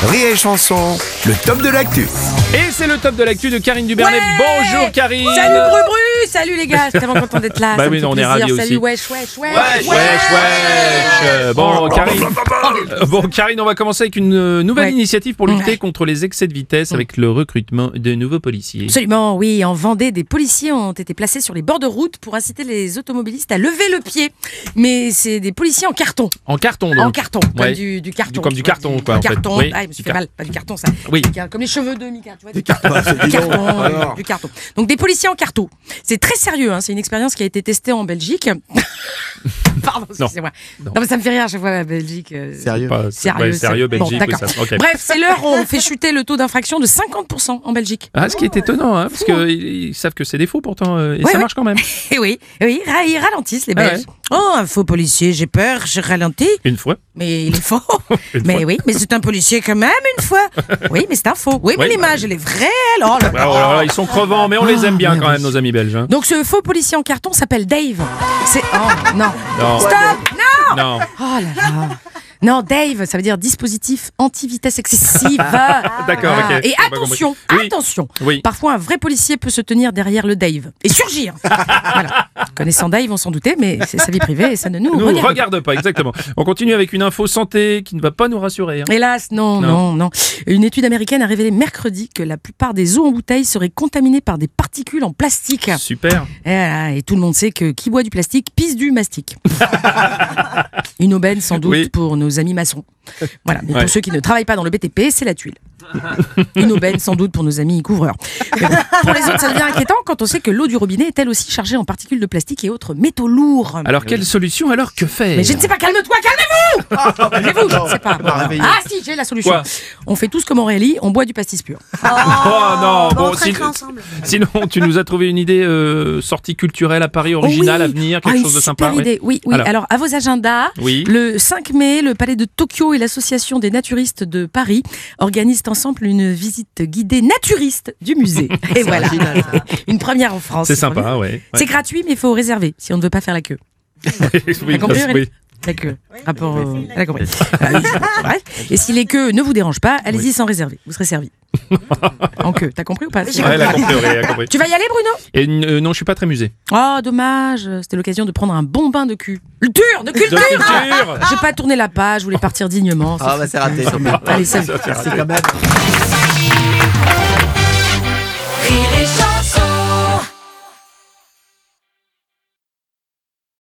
Rire et Chanson, le top de l'actu. Et c'est le top de l'actu de Karine Dubernet. Ouais. Bonjour Karine. Salut Brubru, salut les gars, je suis tellement content d'être là. Bah ça oui, me fait on est plaisir. ravis aussi. Salut, wesh. Bon Karine, on va commencer avec une nouvelle Ouais. initiative pour lutter Ouais. contre les excès de vitesse avec le recrutement de nouveaux policiers. Absolument, oui. En Vendée, des policiers ont été placés sur les bords de route pour inciter les automobilistes à lever le pied. Mais c'est des policiers en carton. En carton donc. En carton, Ouais. comme du carton. Comme du carton, quoi, Du en fait. carton. Oui. Ah, je me suis fait mal, pas du carton ça. Oui. Comme les cheveux de Mika, tu vois. Du carton. Du carton. Donc des policiers en carton. C'est très sérieux, hein. C'est une expérience qui a été testée en Belgique. Pardon, excusez-moi. Non, mais ça me fait rire à chaque fois la Belgique. Sérieux. Pas- Sérieux, ouais, sérieux, c'est- bon, Belgique. d'accord. oui, ça- ok. Bref, c'est l'heure où on fait chuter le taux d'infraction de 50% en Belgique. Ah, ce qui est étonnant, hein, parce qu'ils savent que c'est des faux pourtant, et Ouais, ça ouais. marche quand même. Et oui, ils ralentissent les Ah Belges. Oh, un faux policier, j'ai peur, je ralentis. Une fois. Mais il est faux. Une Mais fois. oui, mais c'est un policier quand même une fois. Oui, mais c'est un faux. Oui, mais Oui, l'image, elle est vraie. Alors, là, Ah, oh là là, ils sont crevants, mais on les aime bien mais quand oui. même, nos amis belges. Hein. Donc ce faux policier en carton s'appelle Dave. C'est... Oh, non. Non. Stop. Non. Non. Oh là là. Non, Dave, ça veut dire dispositif anti-vitesse excessive. D'accord, Ah, ok. Et J'ai pas attention, compris. Oui. attention. Oui. Parfois, un vrai policier peut se tenir derrière le Dave et surgir. Voilà. Connaissant Dave, on s'en doutait, mais c'est sa vie privée et ça ne nous Nous regarde pas. regarde pas, exactement. On continue avec une info santé qui ne va pas nous rassurer. Hein. Hélas, non. Une étude américaine a révélé mercredi que la plupart des eaux en bouteille seraient contaminées par des particules en plastique. Super. Et tout le monde sait que qui boit du plastique pisse du mastic. Une aubaine sans doute Oui. pour nos amis maçons. Voilà, mais Ouais. pour ceux qui ne travaillent pas dans le BTP, c'est la tuile. Une aubaine sans doute pour nos amis couvreurs. Mais bon, pour les autres, ça devient inquiétant quand on sait que l'eau du robinet est elle aussi chargée en particules de plastique et autres métaux lourds. Alors, quelle solution, alors que faire? Mais je ne sais pas, calme-toi, calmez-vous. Calmez-vous, je ne sais pas. réveillé. Ah si, j'ai la solution. Quoi? On fait tous comme Aurélie, on boit du pastis pur. Oh non, on bon, traitera ensemble. sinon tu nous as trouvé une idée sortie culturelle à Paris, originale, Oh à oui. venir, quelque Une chose de super sympa. idée. Oui. Alors. Alors, à vos agendas, Oui. le 5 mai, le Palais de Tokyo et l'Association des naturistes de Paris organisent ensemble une visite guidée naturiste du musée. Et voilà, original, ça. une première en France. C'est pas sympa, mal. ouais. C'est gratuit, mais il faut réserver si on ne veut pas faire la queue. Oui, T'as compris, oui. Aurélie La queue. Rapport au... Elle a compris. Bref. Et si les queues ne vous dérangent pas, allez-y sans réserver. Vous serez servi. En queue. T'as compris ou pas? Ouais, elle a compris, elle a compris. Tu vas y aller, Bruno? Et non, je suis pas très musée. Oh, dommage. C'était l'occasion de prendre un bon bain de cul. De culture. De culture. J'ai pas tourné la page, je voulais partir dignement. Ah bah c'est raté. Allez, salut. Merci quand même. Rire et chanson.